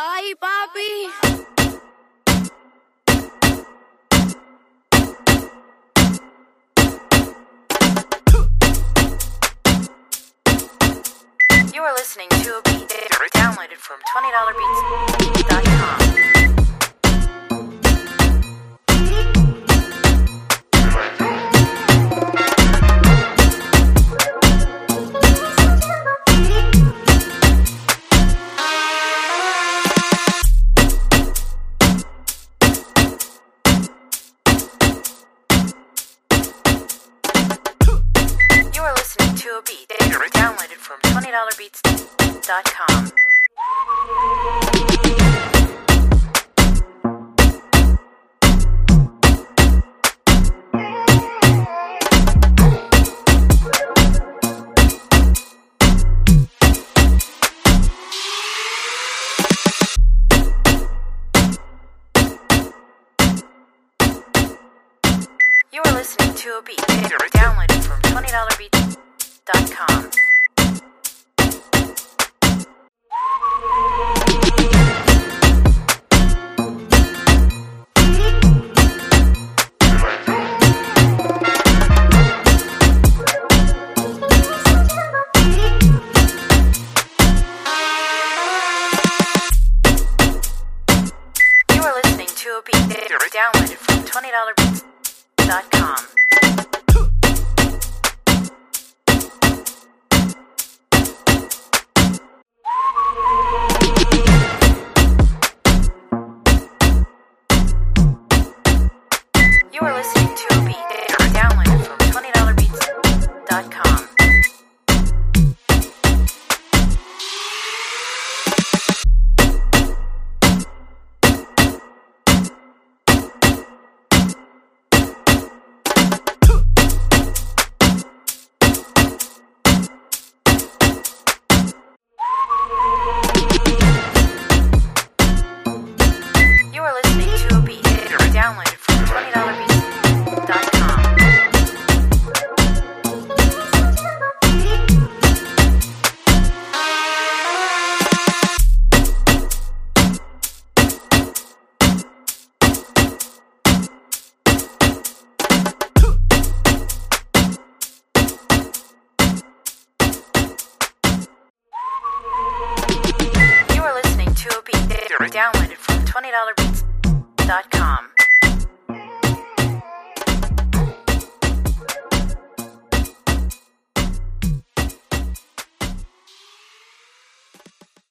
Ay, papi. You are listening to a beat downloaded from $20beats.com. You are listening to a beat downloaded from $20beats.com. You are listening to a beat downloaded from $20beats.com. You are listening to a beat downloaded from $20beats.com. You are listening to a beat downloaded from $20beats.com. You are listening to a beat downloaded from $20beats.com. You are listening to a beat downloaded from $20beats.com.